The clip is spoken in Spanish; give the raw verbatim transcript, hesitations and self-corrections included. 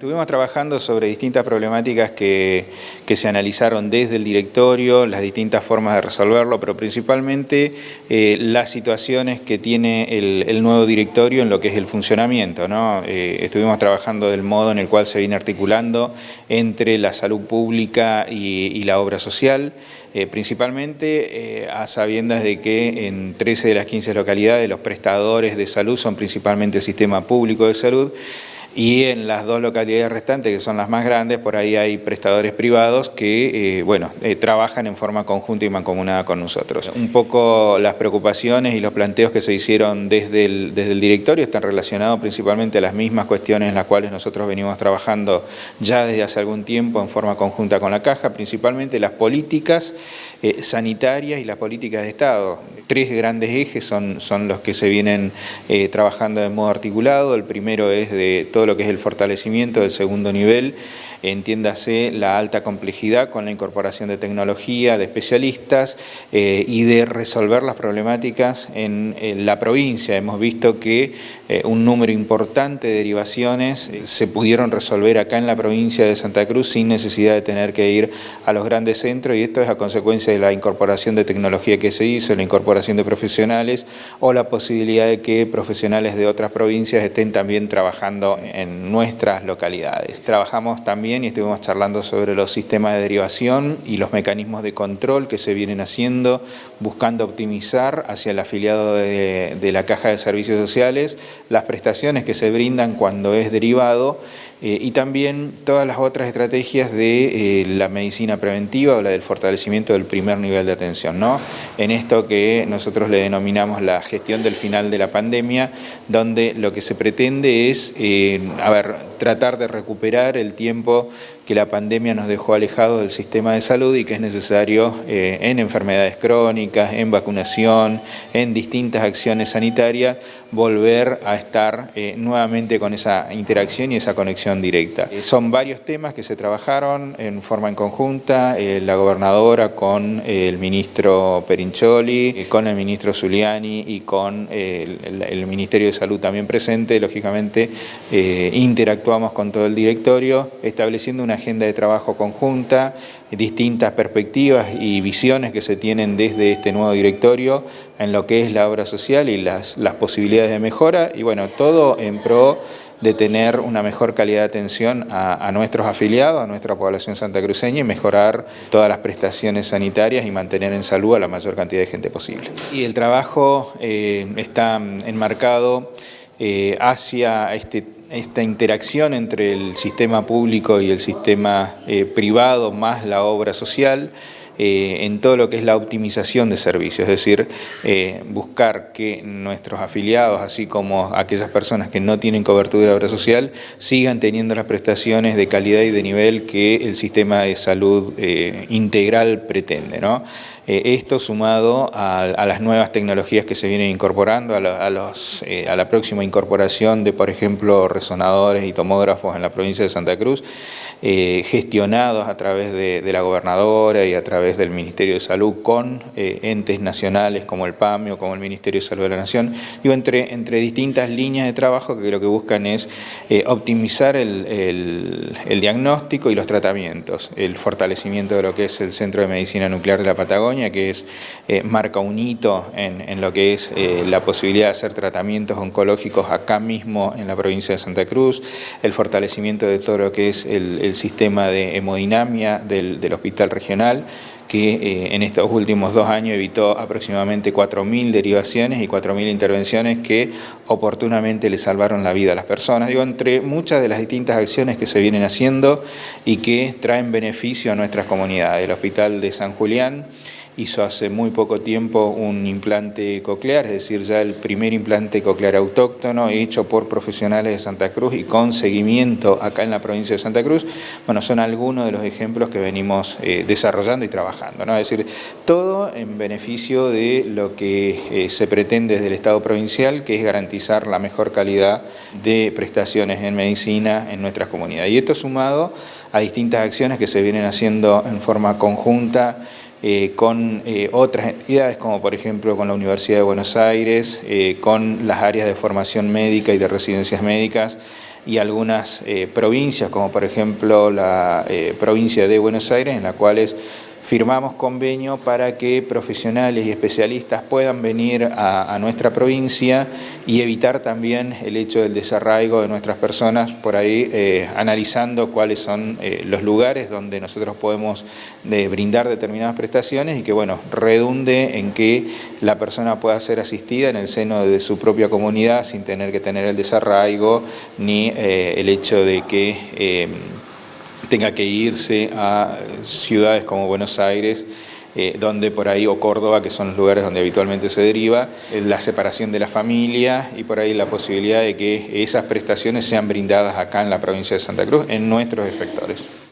Estuvimos trabajando sobre distintas problemáticas que, que se analizaron desde el directorio, las distintas formas de resolverlo, pero principalmente eh, las situaciones que tiene el, el nuevo directorio en lo que es el funcionamiento, ¿no? Eh, estuvimos trabajando del modo en el cual se viene articulando entre la salud pública y, y la obra social, eh, principalmente eh, a sabiendas de que en trece de las quince localidades los prestadores de salud son principalmente el sistema público de salud. Y en las dos localidades restantes, que son las más grandes, por ahí hay prestadores privados que eh, bueno, eh, trabajan en forma conjunta y mancomunada con nosotros. Un poco las preocupaciones y los planteos que se hicieron desde el, desde el directorio están relacionados principalmente a las mismas cuestiones en las cuales nosotros venimos trabajando ya desde hace algún tiempo en forma conjunta con la Caja, principalmente las políticas eh, sanitarias y las políticas de Estado. Tres grandes ejes son, son los que se vienen eh, trabajando de modo articulado. El primero es de todo lo que es el fortalecimiento del segundo nivel, entiéndase la alta complejidad con la incorporación de tecnología, de especialistas eh, y de resolver las problemáticas en, en la provincia. Hemos visto que eh, un número importante de derivaciones eh, se pudieron resolver acá en la provincia de Santa Cruz sin necesidad de tener que ir a los grandes centros, y esto es a consecuencia de la incorporación de tecnología que se hizo, la incorporación de profesionales o la posibilidad de que profesionales de otras provincias estén también trabajando en nuestras localidades. Trabajamos también y estuvimos charlando sobre los sistemas de derivación y los mecanismos de control que se vienen haciendo, buscando optimizar hacia el afiliado de, de la Caja de Servicios Sociales las prestaciones que se brindan cuando es derivado eh, y también todas las otras estrategias de eh, la medicina preventiva o la del fortalecimiento del primer nivel de atención, ¿no? En esto que nosotros le denominamos la gestión del final de la pandemia, donde lo que se pretende es, eh, a ver, tratar de recuperar el tiempo que la pandemia nos dejó alejados del sistema de salud y que es necesario eh, en enfermedades crónicas, en vacunación, en distintas acciones sanitarias, volver a estar eh, nuevamente con esa interacción y esa conexión directa. Eh, son varios temas que se trabajaron en forma en conjunta, eh, la gobernadora con eh, el ministro Perincholi, eh, con el ministro Zuliani y con eh, el, el Ministerio de Salud también presente. Lógicamente eh, interactuamos con todo el directorio, estableciendo una agenda de trabajo conjunta, distintas perspectivas y visiones que se tienen desde este nuevo directorio en lo que es la obra social y las, las posibilidades de mejora, y bueno, todo en pro de tener una mejor calidad de atención a, a nuestros afiliados, a nuestra población santacruceña, y mejorar todas las prestaciones sanitarias y mantener en salud a la mayor cantidad de gente posible. Y el trabajo eh, está enmarcado eh, hacia este esta interacción entre el sistema público y el sistema eh, privado más la obra social, Eh, en todo lo que es la optimización de servicios, es decir, eh, buscar que nuestros afiliados, así como aquellas personas que no tienen cobertura de obra social, sigan teniendo las prestaciones de calidad y de nivel que el sistema de salud eh, integral pretende, ¿no? Eh, esto sumado a, a las nuevas tecnologías que se vienen incorporando, a, lo, a, los, eh, a la próxima incorporación de, por ejemplo, resonadores y tomógrafos en la provincia de Santa Cruz, eh, gestionados a través de, de la gobernadora y a través del Ministerio de Salud con eh, entes nacionales como el PAMI o como el Ministerio de Salud de la Nación, digo, entre, entre distintas líneas de trabajo que lo que buscan es eh, optimizar el, el, el diagnóstico y los tratamientos, el fortalecimiento de lo que es el Centro de Medicina Nuclear de la Patagonia, que es eh, marca un hito en, en lo que es eh, la posibilidad de hacer tratamientos oncológicos acá mismo en la provincia de Santa Cruz, el fortalecimiento de todo lo que es el, el sistema de hemodinamia del, del Hospital Regional, que eh, en estos últimos dos años evitó aproximadamente cuatro mil derivaciones y cuatro mil intervenciones que oportunamente le salvaron la vida a las personas. Digo, entre muchas de las distintas acciones que se vienen haciendo y que traen beneficio a nuestras comunidades. El Hospital de San Julián hizo hace muy poco tiempo un implante coclear, es decir, ya el primer implante coclear autóctono hecho por profesionales de Santa Cruz y con seguimiento acá en la provincia de Santa Cruz. Bueno, son algunos de los ejemplos que venimos eh, desarrollando y trabajando, ¿no? Es decir, todo en beneficio de lo que eh, se pretende desde el Estado provincial, que es garantizar la mejor calidad de prestaciones en medicina en nuestras comunidades. Y esto sumado a distintas acciones que se vienen haciendo en forma conjunta Eh, con eh, otras entidades, como por ejemplo con la Universidad de Buenos Aires, eh, con las áreas de formación médica y de residencias médicas, y algunas eh, provincias, como por ejemplo la eh, provincia de Buenos Aires, en la cuales firmamos convenio para que profesionales y especialistas puedan venir a, a nuestra provincia y evitar también el hecho del desarraigo de nuestras personas, por ahí eh, analizando cuáles son eh, los lugares donde nosotros podemos de, brindar determinadas prestaciones y que bueno, redunde en que la persona pueda ser asistida en el seno de su propia comunidad sin tener que tener el desarraigo ni eh, el hecho de que eh, tenga que irse a ciudades como Buenos Aires, eh, donde por ahí, o Córdoba, que son los lugares donde habitualmente se deriva, eh, la separación de la familia y por ahí la posibilidad de que esas prestaciones sean brindadas acá en la provincia de Santa Cruz, en nuestros efectores.